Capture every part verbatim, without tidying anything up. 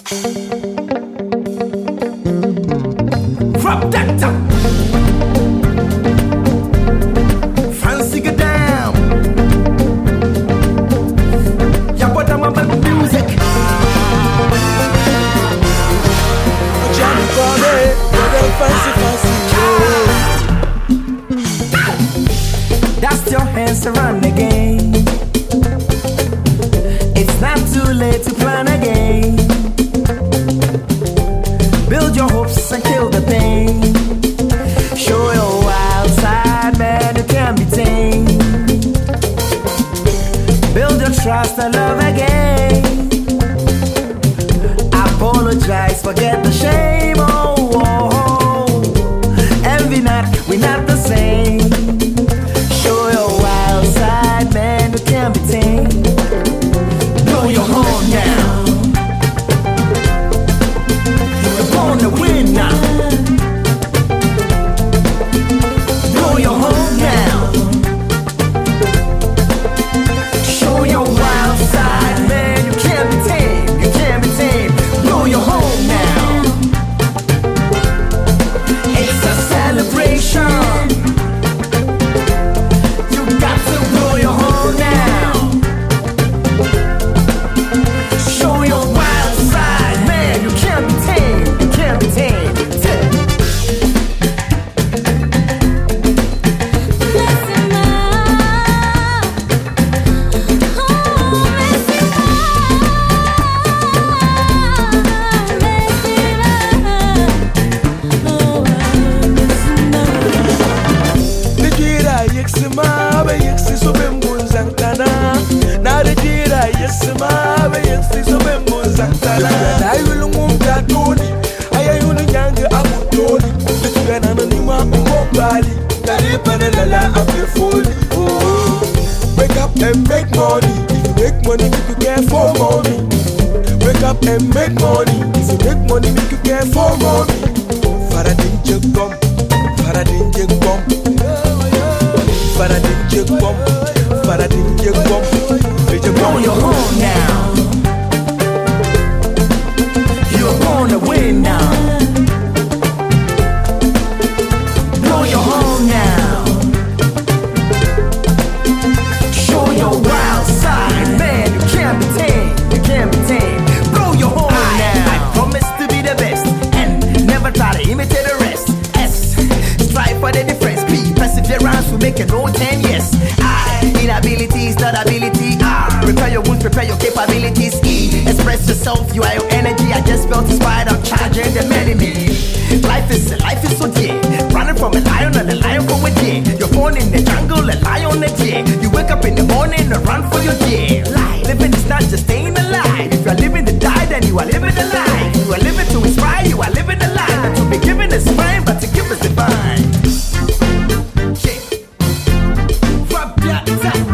Drop that down. Fancy get down. Yeah, but I'm about music. Johnny Bobby, you're fancy, fancy. Dust your hands to run again. It's not too late to plan again. Build your hopes and kill the pain. Show your wild side, man, you can't be tamed. Build your trust and love again. Apologize, forget the shame. Oh, oh, oh. Envy not, we're not the same. Show your wild side, man, you can't be tamed. Blow your horn now. To win now. Blow your horn now. Show your wild side, man. You can't be tamed. You can't be tamed. Blow your horn now. It's a celebration. You got to blow your horn now. Show your wild side, man. You can't be tamed. Wake up and make money. If you make money, make you care for mommy. Wake up and make money. If you make money, make you care for mommy. Faradin jig bum, Faradin jig bum, Faradin jig bum, Faradin jig bum. Blow your horn now. You're gonna win now. Blow your horn now. Show your wild side, man. You can't be tamed. You can't be tamed. Blow your horn I, now. I promise to be the best and never try to imitate the rest. S. Strive for the difference. P. Perseverance will make it no ten. Yes. I. Inability is not ability. R. Prepare your wounds, prepare your capabilities. E. Express yourself. You are your energy. I just felt inspired. I'm charging the enemy. Life is life is so dear. Running from a lion and a lion from a deer. You're born in the jungle, a lion a deer. You wake up in the morning and run for your deer. Life, living is not just staying alive. If you are living to die, then you are living a life. You are living to inspire, you are living a life. And to be given is fine, but to give is divine. Yeah. Drop that top.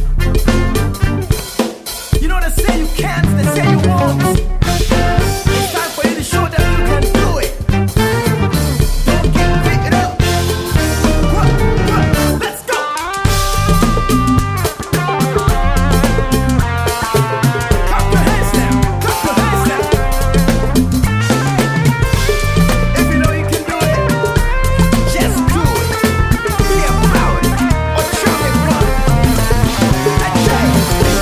You know they say you can't, they say you won't. It's time for you to show that you can do it. Don't get pick it up. What, what, let's go. Clap your hands now, clap your hands now. If you know you can do it, just do it. Be about it, or try it run. I tell you.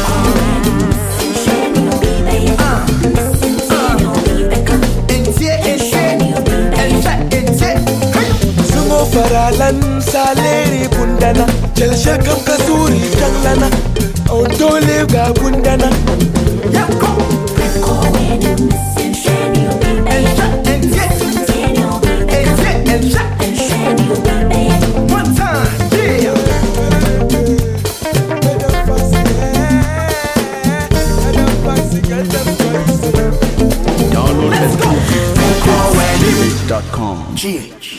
Faralan saleri bundana Jalsha kam kasuri janglana Ontole ga bundana Yako one time, yeah. Download it at cool dot com. G H